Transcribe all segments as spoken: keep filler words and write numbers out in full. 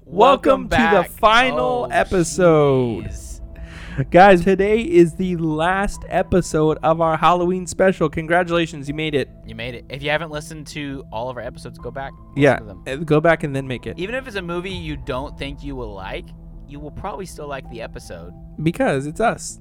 Welcome, Welcome to back. the final oh, episode. Geez. Guys, today is the last episode of our Halloween special. Congratulations, you made it. You made it. If you haven't listened to all of our episodes, go back. Yeah, to them. go back and then make it. Even if it's a movie you don't think you will like, you will probably still like the episode. Because it's us.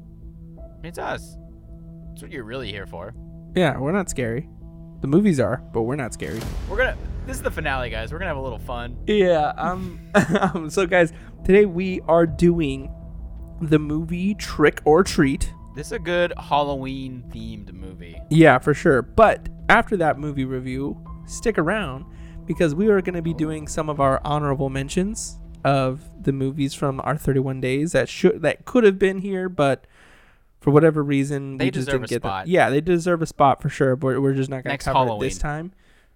It's us. That's what you're really here for. Yeah, we're not scary. The movies are, but we're not scary. We're gonna. This is the finale, guys. We're gonna have a little fun. Yeah. Um. um so, guys, today we are doing the movie Trick or Treat. This is a good Halloween themed movie. Yeah, for sure. But after that movie review, stick around because we are going to be doing some of our honorable mentions of the movies from our thirty-one days that should that could have been here, but for whatever reason they we just didn't a get spot. them. Yeah, they deserve a spot for sure, but we're just not going to cover Halloween. it this time.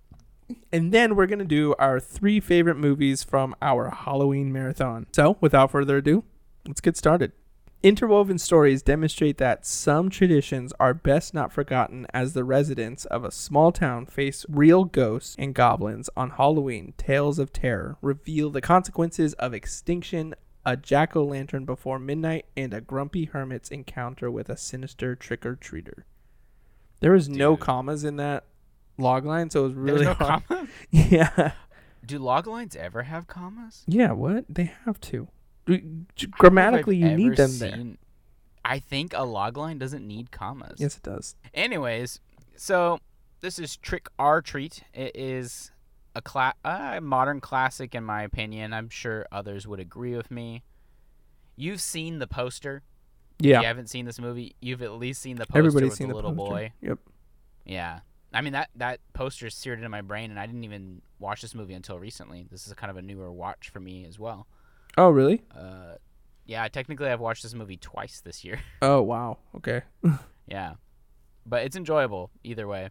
And then we're going to do our three favorite movies from our Halloween marathon. So, without further ado, let's get started. Interwoven stories demonstrate that some traditions are best not forgotten as the residents of a small town face real ghosts and goblins on Halloween. Tales of terror reveal the consequences of extinction, a jack-o'-lantern before midnight, and a grumpy hermit's encounter with a sinister trick-or-treater. There was Dude. no commas in that log line, so it was really There's no hard. commas? Yeah. Do log lines ever have commas? Yeah, what? They have to. Grammatically, you need them there. Seen, I think a log line doesn't need commas. Yes, it does. Anyways, so this is Trick or Treat. It is a cla- uh, modern classic, in my opinion. I'm sure others would agree with me. You've seen the poster. Yeah. If you haven't seen this movie, you've at least seen the poster Everybody's with seen the the little poster. boy. Yep. Yeah. I mean, that, that poster is seared into my brain, and I didn't even watch this movie until recently. This is kind of a newer watch for me as well. Oh, really? Uh, yeah, technically I've watched this movie twice this year. Oh, wow. Okay. Yeah. But it's enjoyable either way.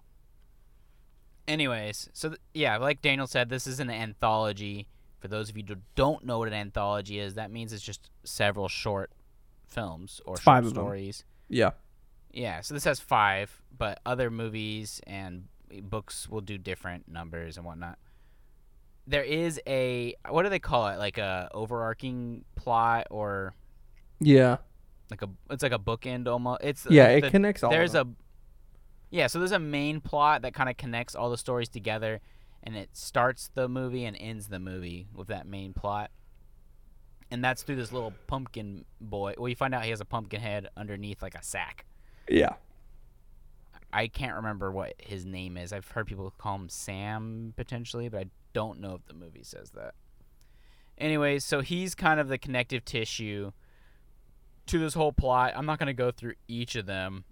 Anyways, so th- yeah, like Daniel said, this is an anthology. For those of you who don't know what an anthology is, that means it's just several short films or It's short five of them. stories. Yeah. Yeah, so this has five, but other movies and books will do different numbers and whatnot. There is a, what do they call it? Like a overarching plot or Yeah. like a, it's like a bookend almost. It's Yeah, like it the, connects all There's of them. a, yeah, so there's a main plot that kind of connects all the stories together, and it starts the movie and ends the movie with that main plot. And that's through this little pumpkin boy. Well, you find out he has a pumpkin head underneath like a sack. Yeah. I can't remember what his name is. I've heard people call him Sam potentially, but I don't know if the movie says that. Anyways, so he's kind of the connective tissue to this whole plot. I'm not going to go through each of them.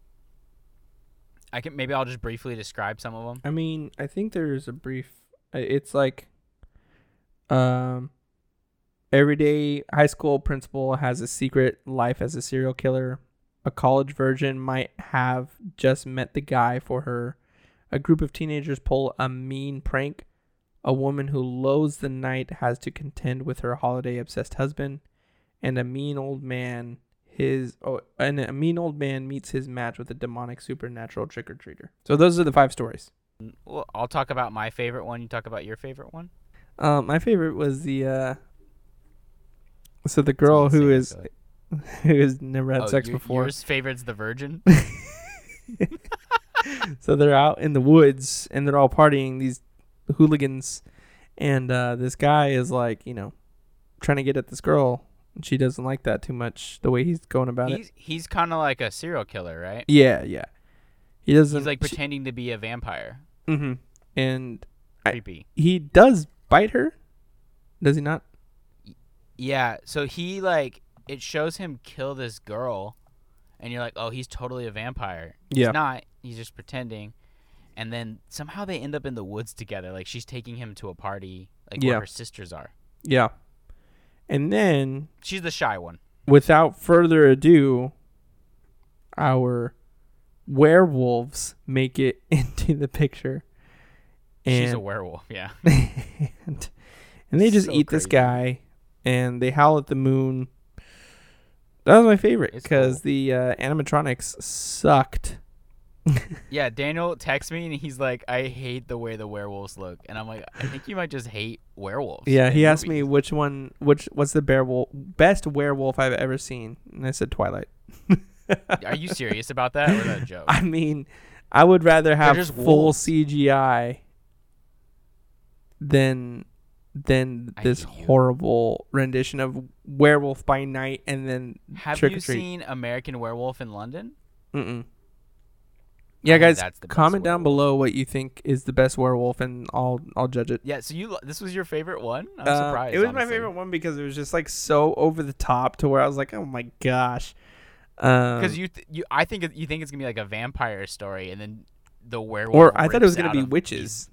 I can maybe I'll just briefly describe some of them. I mean, I think there's a brief. It's like, um, everyday high school principal has a secret life as a serial killer. A college virgin might have just met the guy for her. A group of teenagers pull a mean prank. A woman who loathes the night has to contend with her holiday-obsessed husband. And a mean old man, his oh, and a mean old man meets his match with a demonic supernatural trick-or-treater. So those are the five stories. Well, I'll talk about my favorite one. You talk about your favorite one. Um, my favorite was the uh. So the girl who is. Who has never had oh, sex your, before. Yours favorite's the virgin? So they're out in the woods and they're all partying, these hooligans. And uh, this guy is like, you know, trying to get at this girl. And she doesn't like that too much, the way he's going about he's, it. He's kind of like a serial killer, right? Yeah, yeah. He doesn't. He's like she, pretending to be a vampire. Mm-hmm. And Creepy. I, he does bite her. Does he not? Yeah, so he like... It shows him kill this girl, and you're like, oh, he's totally a vampire. Yeah. He's not. He's just pretending. And then somehow they end up in the woods together. Like, she's taking him to a party, like Yeah. where her sisters are. Yeah. And then... She's the shy one. Without further ado, our werewolves make it into the picture. And, She's a werewolf, yeah. and, and they just So eat this crazy. guy, and they howl at the moon. That was my favorite It's because cool. the uh, animatronics sucked Yeah, Daniel texts me and he's like, I hate the way the werewolves look. And I'm like, I think you might just hate werewolves. Yeah, in he asked me movies." which one, which what's the werewolf best werewolf I've ever seen, and I said Twilight. Are you serious about that, or is that a joke? I mean, I would rather have just full wolves. C G I than than I this hate you. horrible rendition of Werewolf by Night and then Have Trick you or Treat. seen American Werewolf in London? Mm-mm. Yeah, I think guys, that's the best comment down werewolf. below what you think is the best werewolf, and I'll I'll judge it. Yeah, so you this was your favorite one? I'm Uh, surprised. It was my honestly. favorite one because it was just like so over the top to where I was like, oh my gosh. Um, Because you, th- you, I think it- you think it's gonna be like a vampire story, and then the werewolf. or I thought it was rips gonna out be of witches. these-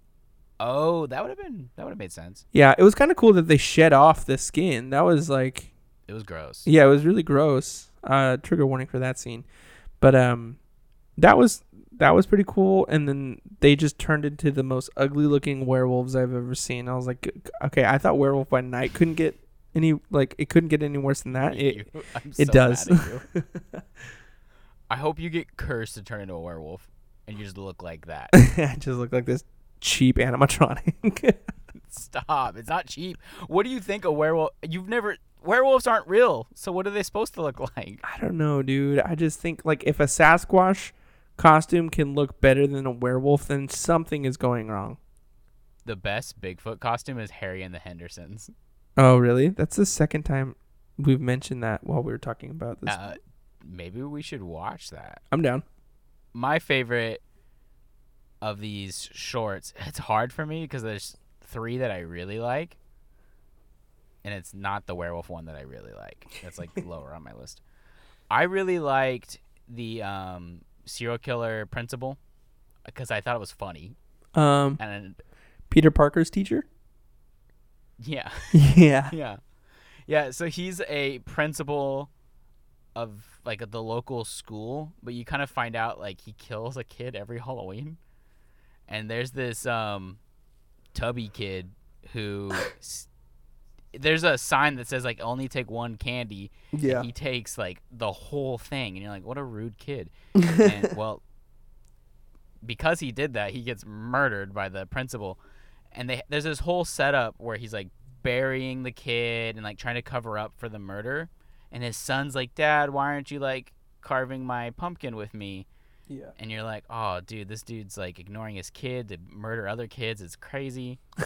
Oh, that would have been that would have made sense. Yeah, it was kind of cool that they shed off the skin. That was like, It was gross. yeah, it was really gross. Uh, trigger warning for that scene, but um, that was that was pretty cool. And then they just turned into the most ugly looking werewolves I've ever seen. I was like, okay, I thought Werewolf by Night couldn't get any like it couldn't get any worse than that. It You- I'm it so does. mad at you. I hope you get cursed to turn into a werewolf, and you just look like that. I just look like this cheap animatronic. Stop! It's not cheap. What do you think a werewolf? You've never. Werewolves aren't real, so what are they supposed to look like? I don't know, dude. I just think like if a Sasquatch costume can look better than a werewolf, then something is going wrong. The best Bigfoot costume is Harry and the Hendersons. Oh, really? That's the second time we've mentioned that while we were talking about this. Uh, maybe we should watch that. I'm down. My favorite of these shorts, it's hard for me because there's three that I really like, and it's not the werewolf one that I really like. That's like lower on my list. I really liked the um, serial killer principal because I thought it was funny. Um, And Peter Parker's teacher. yeah, Yeah. yeah, yeah. So he's a principal of like the local school, but you kind of find out like he kills a kid every Halloween. And there's this um, tubby kid who s- there's a sign that says like only take one candy. Yeah. And he takes like the whole thing, and you're like, what a rude kid. And well, because he did that, he gets murdered by the principal. And they there's this whole setup where he's like burying the kid and like trying to cover up for the murder. And his son's like, Dad, why aren't you like carving my pumpkin with me? Yeah. And you're like, oh, dude, this dude's like ignoring his kid to murder other kids. It's crazy.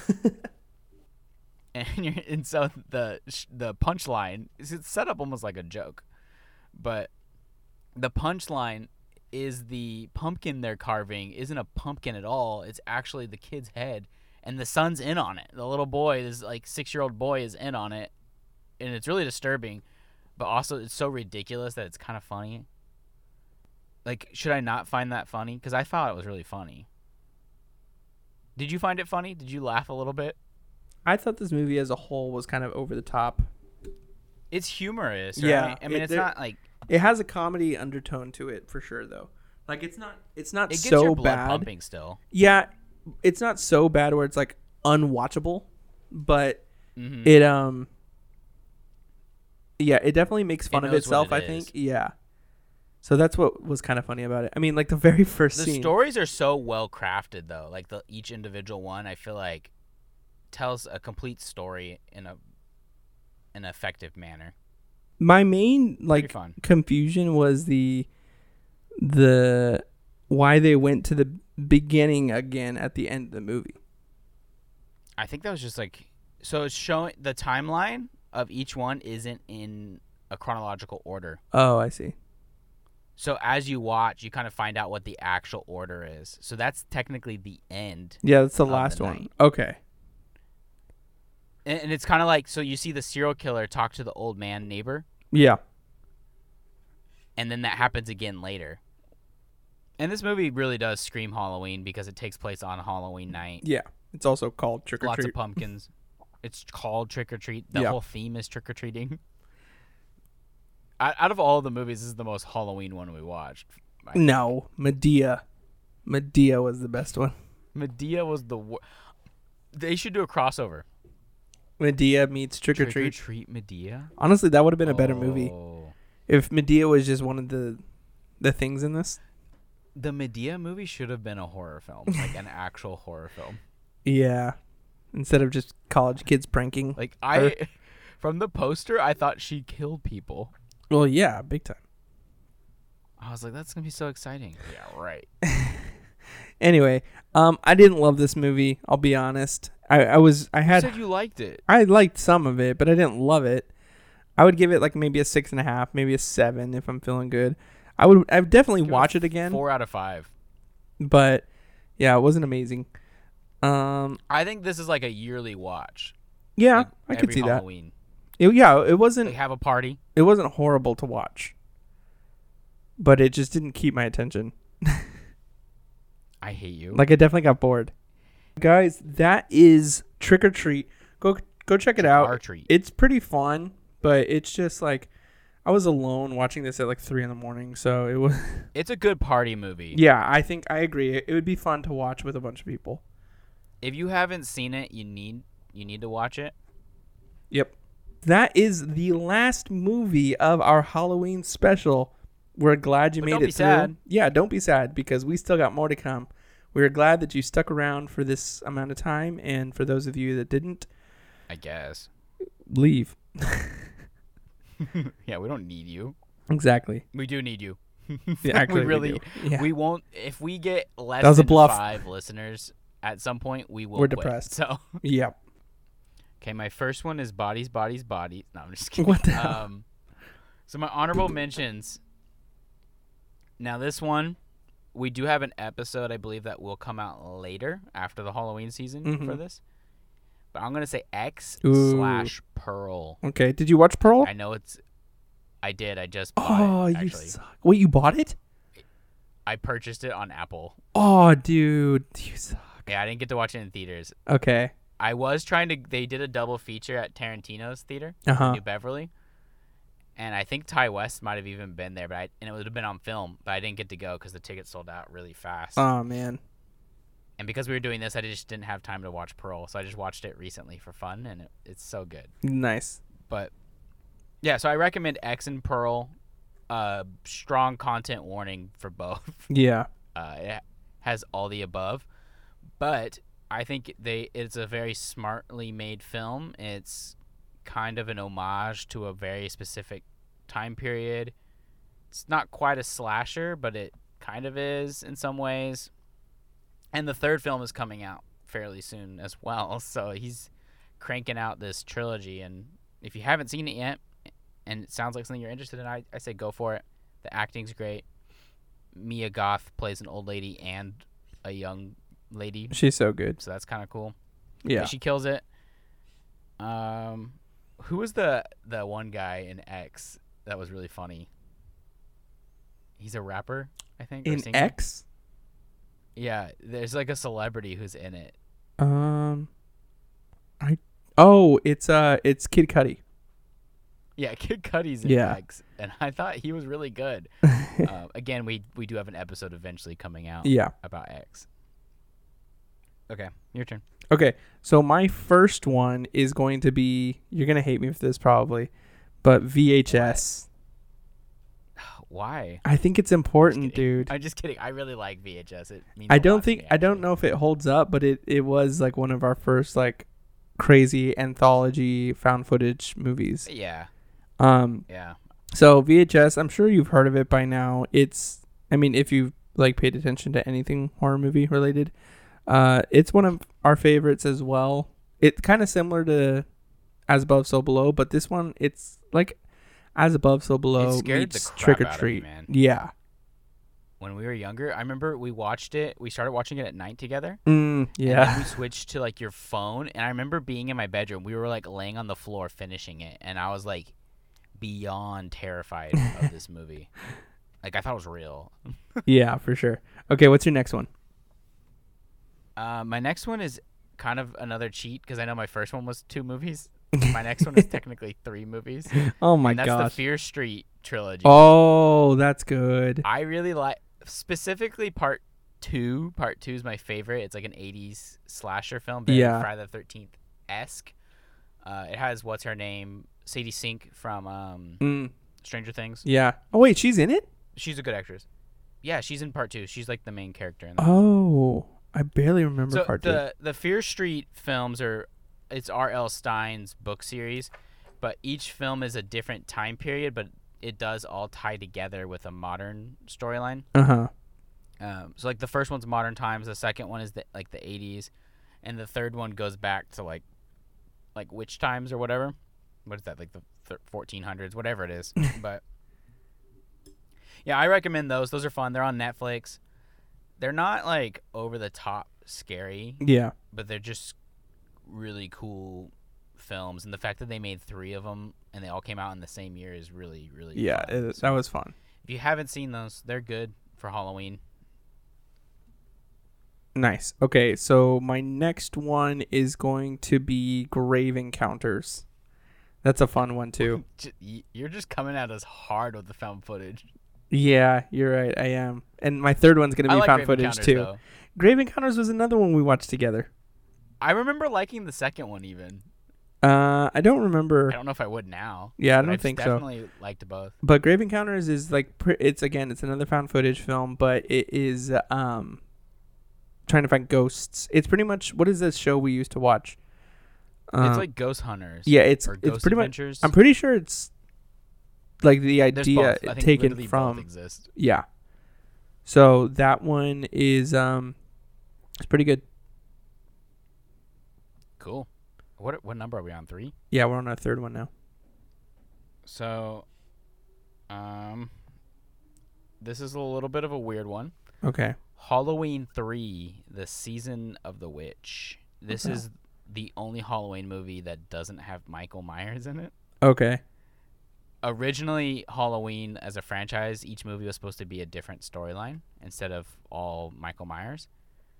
and you're, and so the sh- the punchline is it's set up almost like a joke, but the punchline is the pumpkin they're carving isn't a pumpkin at all. It's actually the kid's head, and the son's in on it. The little boy, this like six year old boy, is in on it, and it's really disturbing, but also it's so ridiculous that it's kind of funny. Like, should I not find that funny? Because I thought it was really funny. Did you find it funny? Did you laugh a little bit? I thought this movie as a whole was kind of over the top. It's humorous, Yeah, right? I mean, it- it's there- not like It has a comedy undertone to it for sure, though. Like it's not, it's not it gets so your blood bad. pumping still. Yeah, it's not so bad where it's like unwatchable, but Mhm. it um, yeah, it definitely makes fun of knows what itself. it I is. think, yeah. So that's what was kind of funny about it. I mean, like the very first The scene. stories are so well crafted, though. Like the each individual one, I feel like tells a complete story in a an effective manner. My main Pretty like fun. confusion was the the why they went to the beginning again at the end of the movie. I think that was just like so. It's showing the timeline of each one isn't in a chronological order. Oh, I see. So as you watch, you kind of find out what the actual order is. So that's technically the end. Yeah, that's the Of the last one. night. Okay. And, and it's kind of like, so you see the serial killer talk to the old man neighbor, Yeah. and then that happens again later. And this movie really does scream Halloween because it takes place on Halloween night. Yeah. It's also called Trick or Lots Treat. of pumpkins. It's called Trick or Treat. The Yeah. whole theme is trick or treating. Out out of all the movies, this is the most Halloween one we watched. I think. No, Medea. Medea was the best one. Medea was the. Wor- they should do a crossover. Medea meets Trick or Trick or Treat. Treat Medea. Honestly, that would have been a better movie Oh. if Medea was just one of the the things in this. The Medea movie should have been a horror film, like an actual horror film. Yeah. Instead of just college kids pranking. Like I, from the poster, I thought she killed people. Well, yeah, big time. I was like, that's gonna be so exciting. Yeah, right. Anyway, um, I didn't love this movie. I'll be honest. I, I was I had You said you liked it. I liked some of it, but I didn't love it. I would give it like maybe a six and a half, maybe a seven if I'm feeling good. I would I would definitely Give watch it it again. Four out of five. But yeah, it wasn't amazing. Um, I think this is like a yearly watch. yeah, Like I could every see Halloween. that. It, yeah, it wasn't They have a party. it wasn't horrible to watch, but it just didn't keep my attention. I hate you. Like I definitely got bored. Guys, that is Trick or Treat. Go go check it out. Our treat. It's pretty fun, but it's just like I was alone watching this at like three in the morning, so it was. It's a good party movie. Yeah, I think I agree. It, it would be fun to watch with a bunch of people. If you haven't seen it, you need you need to watch it. Yep. That is the last movie of our Halloween special. We're glad you But made don't it be through. sad. Yeah, don't be sad because we still got more to come. We're glad that you stuck around for this amount of time, and for those of you that didn't, I guess. leave. Yeah, we don't need you. Exactly. We do need you. Yeah, actually, we really do. Yeah. we won't if we get less That was a than bluff. five listeners at some point, we will We're quit. depressed. So Yep. okay, my first one is bodies, bodies, bodies. No, I'm just kidding. What the hell? Um, so my honorable mentions. Now this one, we do have an episode, I believe, that will come out later after the Halloween season Mhm. for this. But I'm gonna say X Ooh. slash Pearl. Okay. Did you watch Pearl? I know it's. I did. I just bought Oh, it. you Actually, suck. Wait, you bought it? I purchased it on Apple. Oh, dude, you suck. Yeah, I didn't get to watch it in theaters. Okay. I was trying to. They did a double feature at Tarantino's theater Uh in huh. New Beverly, and I think Ty West might have even been there, but I, and it would have been on film, but I didn't get to go because the tickets sold out really fast. Oh man. And because we were doing this, I just didn't have time to watch Pearl, so I just watched it recently for fun, and it, it's so good. Nice. But yeah, so I recommend X and Pearl. Uh, strong content warning for both. Yeah. Uh, it has all the above, but I think they it's a very smartly made film. It's kind of an homage to a very specific time period. It's not quite a slasher, but it kind of is in some ways. And the third film is coming out fairly soon as well, so he's cranking out this trilogy. And if you haven't seen it yet, and it sounds like something you're interested in, I, I say go for it. The acting's great. Mia Goth plays an old lady and a young lady, She's so good. so that's kind of cool. Yeah. But she kills it. Um, who was the the one guy in X that was really funny? He's a rapper, I think. or In singer. X? Yeah, there's like a celebrity who's in it. Um I Oh, it's uh it's Kid Cudi. Yeah, Kid Cudi's in Yeah. X, and I thought he was really good. uh, again, we we do have an episode eventually coming out Yeah. about X. Okay, your turn. Okay. So my first one is going to be, you're going to hate me for this probably, but V H S. Why? I think it's important, kidding. dude. I'm just kidding. I really like V H S. It means I a lot don't to think me, I don't actually. know if it holds up, but it it was like one of our first like crazy anthology found footage movies. Yeah, Um yeah. so V H S, I'm sure you've heard of it by now. It's I mean, if you've like paid attention to anything horror movie related, uh it's one of our favorites as well. It's kind of similar to As Above So Below, but this one it's like As Above So Below scared the meets crap Trick or out of me, Treat. man. Yeah. When we were younger, I remember we watched it. We started watching it at night together. Mm, And then yeah. we switched to like your phone, and I remember being in my bedroom. We were like laying on the floor finishing it, and I was like beyond terrified of this movie. Like I thought it was real. Yeah, for sure. Okay, what's your next one? Uh, my next one is kind of another cheat because I know my first one was two movies. My next one is technically three movies. Oh my and that's gosh. the Fear Street trilogy. Oh, that's good. I really like specifically part two. Part two is my favorite. It's like an eighties slasher film, very Yeah. Friday the thirteenth esque. Uh, it has what's her name, Sadie Sink from um, Mm, Stranger Things. yeah. Oh wait, she's in it? She's a good actress. Yeah, she's in part two. She's like the main character in that. Oh, I barely remember So part two. the the Fear Street films are it's R L. Stein's book series, but each film is a different time period, but it does all tie together with a modern storyline. Uh huh. Um, so like the first one's modern times, the second one is the, like the eighties, and the third one goes back to like like witch times or whatever. What is that, like the th- fourteen hundreds, whatever it is. But yeah, I recommend those. Those are fun. They're on Netflix. They're not like over the top scary, Yeah. but they're just really cool films. And the fact that they made three of them and they all came out in the same year is really, really Yeah, fun. it, So that was fun. if you haven't seen those, they're good for Halloween. Nice. Okay, so my next one is going to be Grave Encounters. That's a fun one too. J- y- You're just coming at us hard with the found footage. Yeah, you're right. I am. And my third one's gonna I be like found Grave footage Encounters, too. though. Grave Encounters was another one we watched together. I remember liking the second one even. Uh, I don't remember. I don't know if I would now. Yeah, I but don't I've think so. definitely liked both. But Grave Encounters is like pr- it's again it's another found footage film, but it is um trying to find ghosts. It's pretty much what is this show we used to watch? Um, It's like Ghost Hunters. yeah, it's or it's Ghost pretty much. Adventures. I'm pretty sure it's like the There's idea both. I think taken literally both from exist. yeah. So that one is um it's pretty good. Cool. What what number are we on? Three? Yeah, we're on our third one now. So, um, this is a little bit of a weird one. Okay. Halloween three, The Season of the Witch. This Okay. is the only Halloween movie that doesn't have Michael Myers in it. Okay. Originally, Halloween as a franchise, each movie was supposed to be a different storyline instead of all Michael Myers.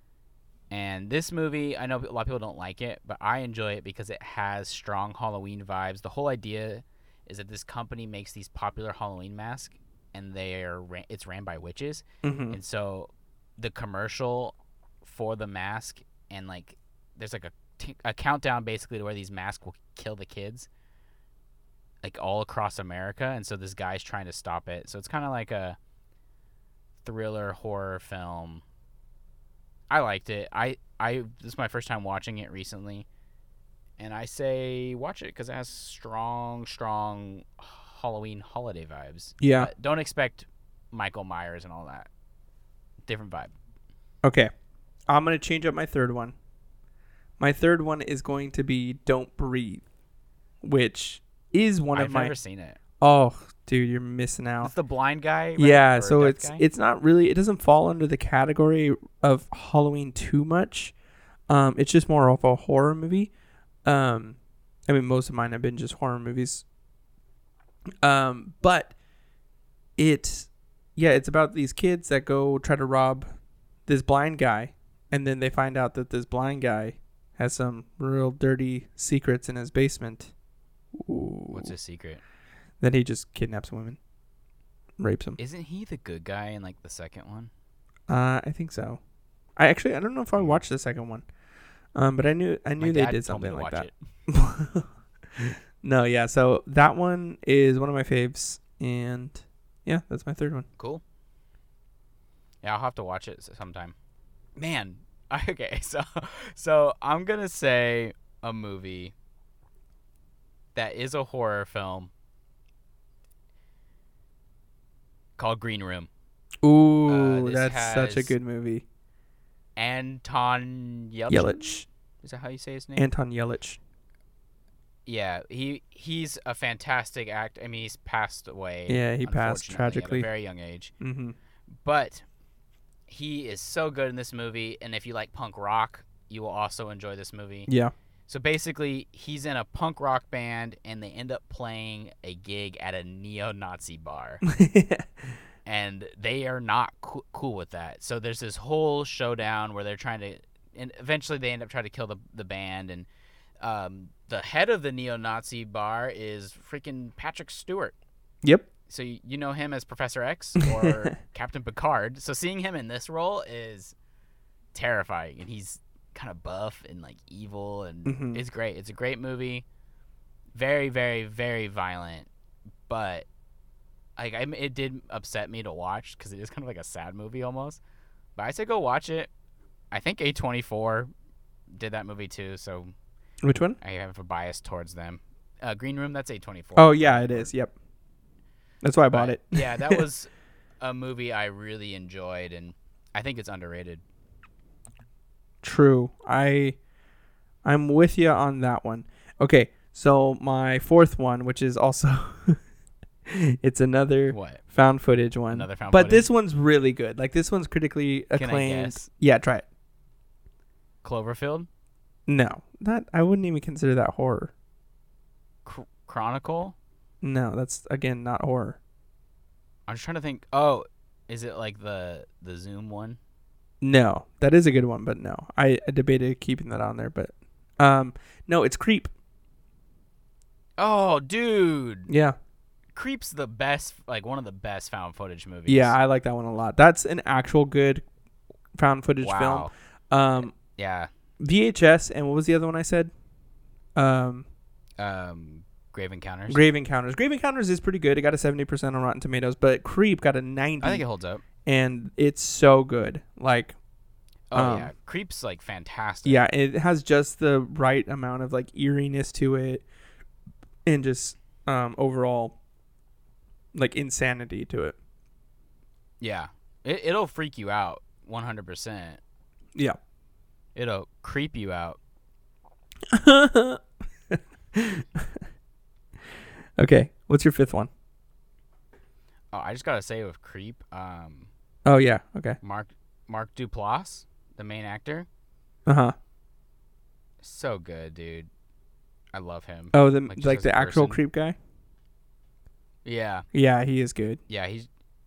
And this movie, I know a lot of people don't like it, but I enjoy it because it has strong Halloween vibes. The whole idea is that this company makes these popular Halloween masks, and they are ran, it's ran by witches. Mm-hmm. And so the commercial for the mask, and like there's like a, t- a countdown basically to where these masks will kill the kids, like all across America. And so this guy's trying to stop it. So it's kind of like a thriller horror film. I liked it. I, I this is my first time watching it recently, and I say watch it because it has strong, strong Halloween holiday vibes. Yeah. But don't expect Michael Myers and all that. Different vibe. Okay. I'm going to change up my third one. My third one is going to be Don't Breathe, which is one I've of my never seen it. Oh, dude, you're missing out. It's the blind guy. Right? Yeah, Or so deaf it's guy? it's not really it doesn't fall under the category of Halloween too much. Um, it's just more of a horror movie. Um, I mean, most of mine have been just horror movies. Um, but it, yeah, it's about these kids that go try to rob this blind guy, and then they find out that this blind guy has some real dirty secrets in his basement. Ooh. What's his secret? Then he just kidnaps women, rapes them. Isn't he the good guy in like the second one? Uh, I think so. I actually I don't know if I watched the second one, um, but I knew I knew My they dad did told me something to like watch that. No, yeah. So that one is one of my faves, and yeah, that's my third one. Cool. Yeah, I'll have to watch it s- sometime. Man, okay, so so I'm gonna say a movie that is a horror film called Green Room. Ooh, this that's such a has good movie. Anton Yelchin? Yelich, Is that how you say his name? Anton Yelich. Yeah, he he's a fantastic act. I mean, he's passed away. Yeah, he passed unfortunately, tragically. at a very young age. Mm-hmm. But he is so good in this movie, and if you like punk rock, you will also enjoy this movie. Yeah. So basically, he's in a punk rock band, and they end up playing a gig at a neo-Nazi bar, and they are not co- cool with that. So there's this whole showdown where they're trying to, and eventually they end up trying to kill the the band, and um, the head of the neo-Nazi bar is freaking Patrick Stewart. Yep. So you, you know him as Professor X or Captain Picard. So seeing him in this role is terrifying, and he's kind of buff and like evil, and Mhm. it's great. It's a great movie. Very, very, very violent, but like I, it did upset me to watch because it is kind of like a sad movie almost. But I say go watch it. I think A twenty-four did that movie too, so Which one? I have a bias towards them. Uh, Green Room, that's A twenty-four. Oh yeah, it is. Yep. That's why I bought But, it. yeah, that was a movie I really enjoyed, and I think it's underrated. True. I I'm with you on that one. Okay, so my fourth one, which is also it's another What? found footage one. Another found but footage? this one's really good. Like this one's critically Can I acclaimed. guess? Yeah, try it. Cloverfield? No, that I wouldn't even consider that horror. Chr- Chronicle? No, that's again not horror. I'm just trying to think. Oh, is it like the the Zoom one? No, that is a good one, but no, I, I debated keeping that on there, but um, no, it's Creep. Oh, dude. Yeah, Creep's the best, like one of the best found footage movies. yeah, I like that one a lot. That's an actual good found footage Wow. film. Um, Yeah. V H S, and what was the other one I said? Um, Um, Grave Encounters. Grave Encounters. Grave Encounters is pretty good. It got a seventy percent on Rotten Tomatoes, but Creep got a ninety. I think it holds up. And it's so good. Like, Oh um, yeah, Creep's like fantastic. yeah, it has just the right amount of like eeriness to it, and just um overall like insanity to it. Yeah. It it'll freak you out one hundred percent. Yeah. It'll creep you out. Okay, what's your fifth one? Oh, I just gotta say with Creep, um, Oh yeah, okay. Mark Mark Duplass, the main actor, Uh huh. so good, dude. I love him. Oh, the Like, like, just as the a actual person. Creep guy. Yeah, Yeah, he is good. yeah, he's.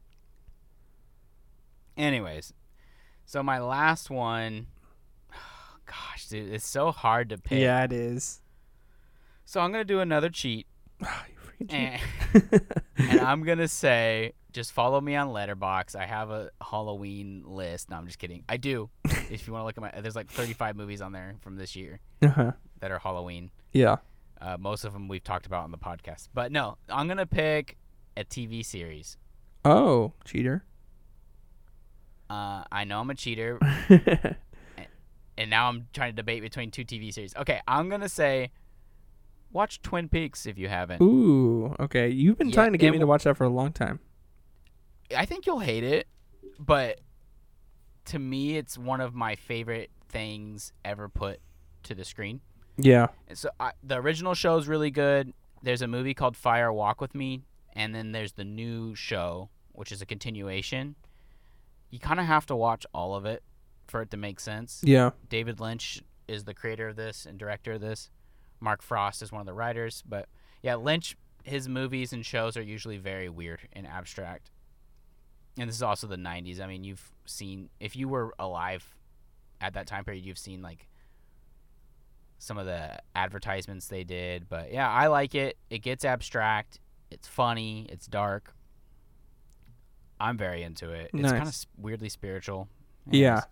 Anyways, so my last one, gosh, dude, it's so hard to pick. Yeah, it is. So I'm gonna do another cheat, You freaking cheat. and, and I'm gonna say, just follow me on Letterboxd. I have a Halloween list. No, I'm just kidding. I do. If you want to look at my, there's like thirty-five movies on there from this year Uh huh. that are Halloween. Yeah. Uh, most of them we've talked about on the podcast. But no, I'm going to pick a T V series. Oh, cheater. Uh, I know I'm a cheater, and now I'm trying to debate between two T V series. Okay, I'm going to say watch Twin Peaks if you haven't. Ooh, okay. You've been Yeah, trying to get and me to watch that for a long time. I think you'll hate it, but to me, it's one of my favorite things ever put to the screen. Yeah. And so I, the original show is really good. There's a movie called Fire Walk with Me, and then there's the new show, which is a continuation. You kind of have to watch all of it for it to make sense. Yeah. David Lynch is the creator of this and director of this. Mark Frost is one of the writers. But, yeah, Lynch, his movies and shows are usually very weird and abstract. And this is also the nineties. I mean, you've seen, if you were alive at that time period, you've seen, like, some of the advertisements they did. But, yeah, I like it. It gets abstract. It's funny. It's dark. I'm very into it. It's Nice. kind of weirdly spiritual. Yeah. Anyways.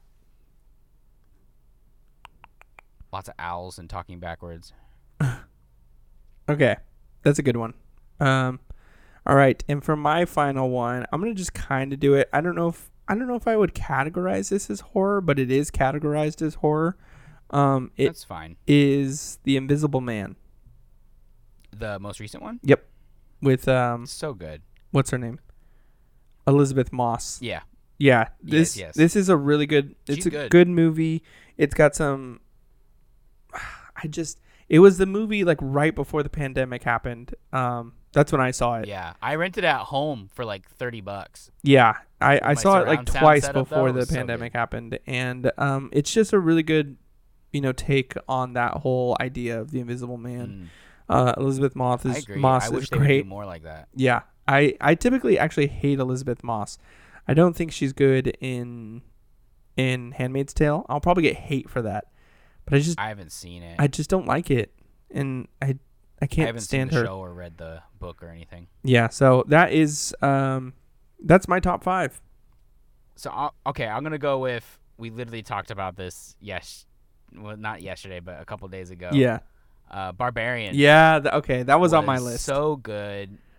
Lots of owls and talking backwards. Okay. That's a good one. Um all right, and for my final one, I'm going to just kind of do it. I don't know if I don't know if I would categorize this as horror, but it is categorized as horror. Um it That's fine. is The Invisible Man. The most recent one? Yep. With um So good. what's her name? Elizabeth Moss. Yeah. Yeah, this yes. this is a really good. It's She's a good. good movie. It's got some. I just it was the movie like right before the pandemic happened. Um, that's when I saw it. Yeah. I rented it at home for like thirty bucks. Yeah, I, I My saw it like surround sound twice setup, though, before the was so pandemic happened, and um, it's just a really good, you know, take on that whole idea of the Invisible Man. Mm, Uh, Elizabeth Moss I is agree. Moss I is wish they would great. do more like that. Yeah, I I typically actually hate Elizabeth Moss. I don't think she's good in in Handmaid's Tale. I'll probably get hate for that, but I just I haven't seen it. I just don't like it, and I I I can't haven't stand seen the her. show or read the book or anything. Yeah, so that is um that's my top five. So I'll, okay, I'm gonna go with. We literally talked about this. Yes, well, not yesterday, but a couple days ago. Yeah, Uh, Barbarian. yeah. Th- okay, that was, on my list. So good.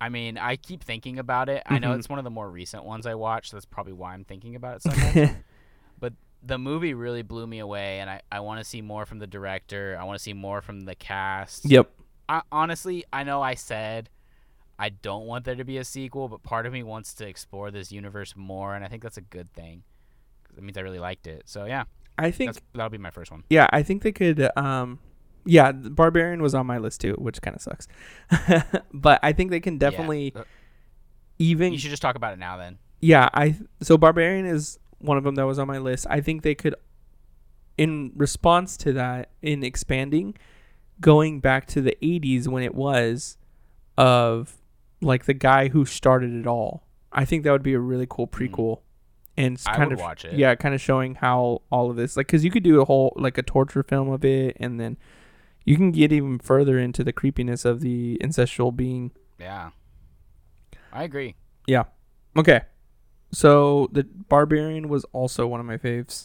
I mean, I keep thinking about it. I know Mhm. it's one of the more recent ones I watched. So that's probably why I'm thinking about it so much. But the movie really blew me away, and I, I want to see more from the director. I want to see more from the cast. Yep. I, honestly, I know I said I don't want there to be a sequel, but part of me wants to explore this universe more, and I think that's a good thing. 'Cause it means I really liked it. So, yeah, I think that's, that'll be my first one. yeah, I think they could um yeah, Barbarian was on my list too, which kind of sucks. But I think they can definitely Yeah. Uh, even You should just talk about it now then. Yeah, I so Barbarian is one of them that was on my list. I think they could, in response to that, in expanding, going back to the eighties when it was, of like the guy who started it all. I think that would be a really cool prequel, and it's I kind would of watch it. yeah, kind of showing how all of this, like, because you could do a whole like a torture film of it, and then you can get even further into the creepiness of the ancestral being. Yeah. I agree. Yeah. Okay. So the Barbarian was also one of my faves.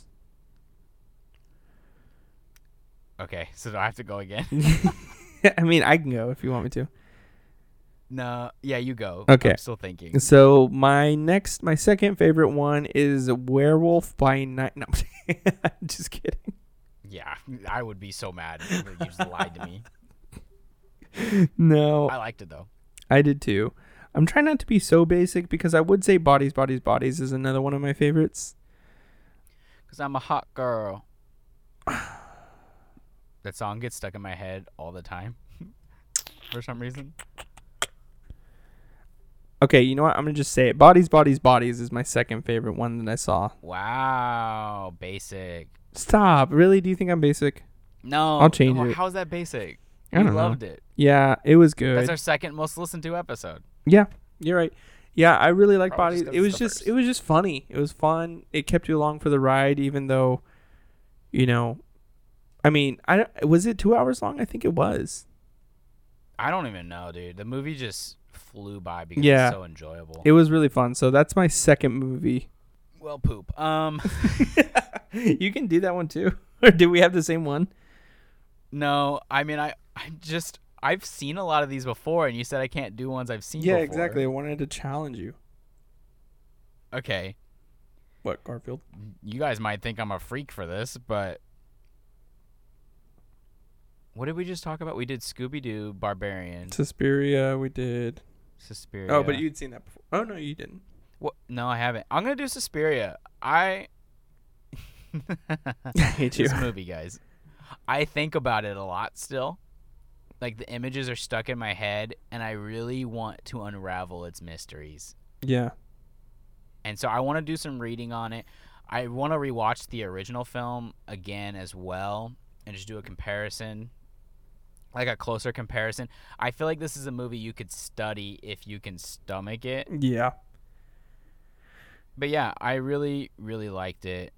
Okay, so do I have to go again? I mean, I can go if you want me to. No. Yeah, you go. Okay. I'm still thinking. So my next, my second favorite one is Werewolf by Night. No, just kidding. Yeah, I would be so mad if you just lied to me. No, I liked it, though. I did too. I'm trying not to be so basic because I would say Bodies, Bodies, Bodies is another one of my favorites. Because I'm a hot girl. That song gets stuck in my head all the time. For some reason. Okay, you know what? I'm going to just say it. Bodies, Bodies, Bodies is my second favorite one that I saw. Wow. Basic. Stop. Really? Do you think I'm basic? No. I'll change no, it. How's that basic? I We don't know. loved it. Yeah, it was good. That's our second most listened to episode. Yeah, you're right. Yeah, I really like Probably Bodies. just 'cause It was it's the just first. it was just funny. It was fun. It kept you along for the ride, even though, you know, I mean, I don't- was it two hours long? I think it was. I don't even know, dude. The movie just flew by because Yeah. it's so enjoyable. It was really fun. So that's my second movie. well, poop. Um, You can do that one too. Or did we have the same one? no, I mean, I, I just, I've seen a lot of these before, and you said I can't do ones I've seen Yeah, before. exactly. I wanted to challenge you. Okay. What, Garfield? You guys might think I'm a freak for this, but what did we just talk about? We did Scooby-Doo, Barbarian, Suspiria, we did. Suspiria. Oh, but you'd seen that before. Oh, no, you didn't. What? No, I haven't. I'm gonna do Suspiria. I I hate you. This movie, guys. I think about it a lot still. Like, the images are stuck in my head, and I really want to unravel its mysteries. Yeah. And so I want to do some reading on it. I want to rewatch the original film again as well and just do a comparison, like a closer comparison. I feel like this is a movie you could study if you can stomach it. Yeah. But yeah, I really, really liked it.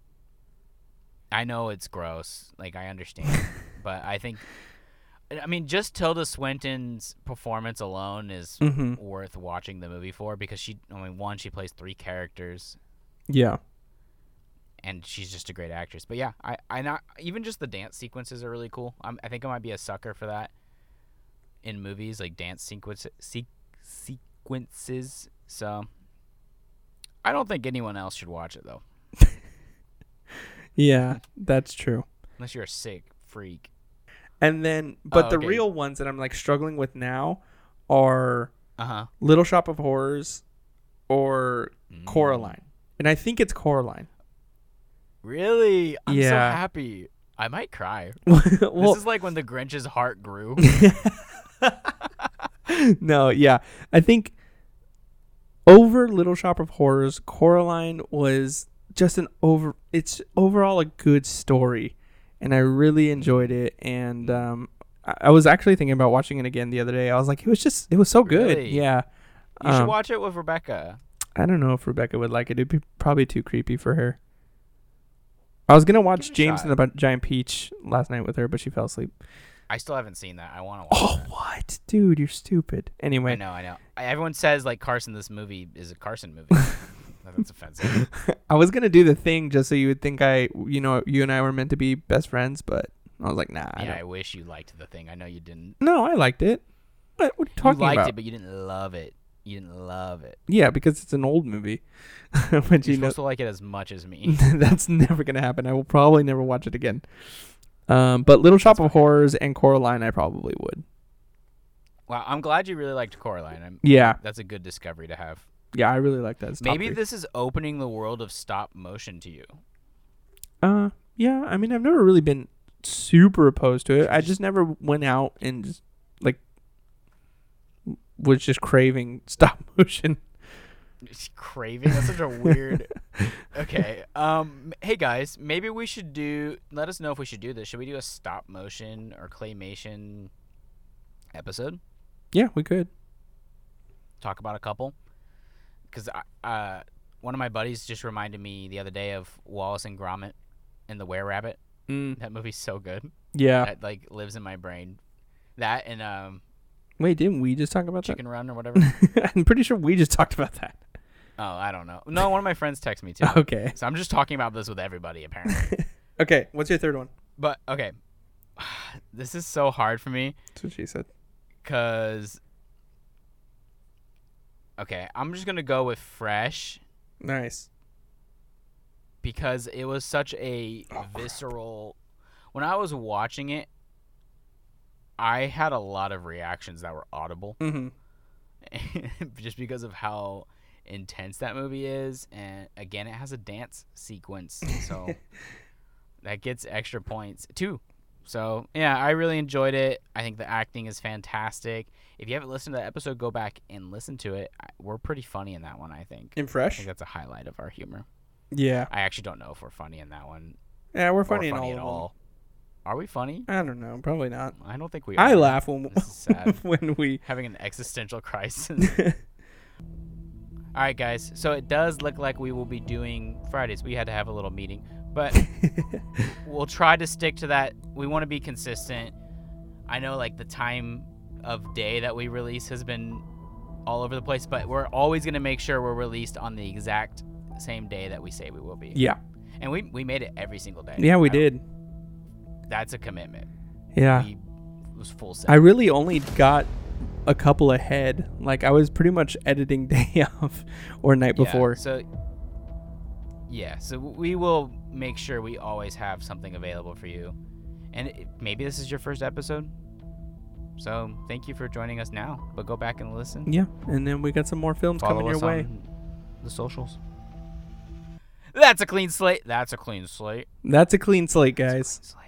I know it's gross. Like, I understand. But I think, I mean, just Tilda Swinton's performance alone is Mm-hmm. worth watching the movie for because she, I mean, one, she plays three characters. Yeah. And she's just a great actress. But yeah, I, I not even just the dance sequences are really cool. I'm, I think I might be a sucker for that in movies, like dance sequence, se- sequences. So I don't think anyone else should watch it though, Yeah, that's true. unless you're a sick freak. And then, but Oh, the okay. real ones that I'm like struggling with now are Uh huh. Little Shop of Horrors or Coraline. And I think it's Coraline. Really? I'm so Yeah. happy. I might cry. well, This is like when the Grinch's heart grew. no, yeah. I think over Little Shop of Horrors, Coraline was just an over it's overall a good story, and I really enjoyed it. And um I, I was actually thinking about watching it again the other day. I was like, it was just it was so good. Really? Yeah. You should Um, watch it with Rebecca. I don't know if Rebecca would like it. It'd be probably too creepy for her. I was gonna watch Give it a James shot. and the Bu- Giant Peach last night with her, but she fell asleep. I still haven't seen that. I want to watch Oh, it. what, dude? You're stupid. I Anyway, know, I know. I, everyone says like Carson, this movie is a Carson movie. That's offensive. I was gonna do the thing just so you would think I, you know, you and I were meant to be best friends, but I was like, nah. I Yeah, don't. I wish you liked the thing. I know you didn't. No, I liked it. What, what are you talking you liked about? it, but you didn't love it. You didn't love it. Yeah, because it's an old movie. But You're you know, supposed to like it as much as me. that's never gonna happen. I will probably never watch it again. Um, but Little Shop of Horrors and Coraline, I probably would. Wow, I'm glad you really liked Coraline. I'm, Yeah, That's a good discovery to have. yeah, I really like that. It's top Maybe three. this is opening the world of stop motion to you. Uh, yeah. I mean, I've never really been super opposed to it. I just never went out and just like was just craving stop motion. It's craving. That's such a weird. Okay. Um. Hey guys, maybe we should do. Let us know if we should do this. Should we do a stop motion or claymation episode? Yeah, we could. Talk about a couple. Because uh, one of my buddies just reminded me the other day of Wallace and Gromit and the Were-Rabbit. Mm, That movie's so good. yeah. That like lives in my brain. That and um, Wait, didn't we just talk about Chicken Run or whatever. that? I'm pretty sure we just talked about that. Oh, I don't know. No, one of my friends texted me too. Okay. So I'm just talking about this with everybody apparently. Okay. What's your third one? But okay, this is so hard for me That's what she said. because okay, I'm just gonna go with Fresh Nice. because it was such a Oh, crap. visceral. When I was watching it, I had a lot of reactions that were audible, Mm-hmm. just because of how intense that movie is, and again, it has a dance sequence, so that gets extra points too. So yeah, I really enjoyed it. I think the acting is fantastic. If you haven't listened to that episode, go back and listen to it. I- We're pretty funny in that one, I think. In I Fresh? think that's a highlight of our humor. Yeah. I actually don't know if we're funny in that one. Yeah, we're or funny in funny all at of them. all. Are we funny? I don't know. Probably not. I don't think we I are. laugh when This is sad. when we. Having an existential crisis. All right, guys. So it does look like we will be doing Fridays. We had to have a little meeting, but we'll try to stick to that. We want to be consistent. I know, like, the time of day that we release has been all over the place, but we're always going to make sure we're released on the exact same day that we say we will be. Yeah. And we we made it every single day. Yeah, we I don't- did. That's a commitment. Yeah. We it was full set. I really only got a couple ahead. Like I was pretty much editing day of or night Yeah, before. So yeah, so we will make sure we always have something available for you. And it, maybe this is your first episode. So thank you for joining us now. But go back and listen. Yeah, and then we got some more films Follow coming your us way. on the socials. That's a clean slate. That's a clean slate. That's a clean slate, That's a guys. clean slate.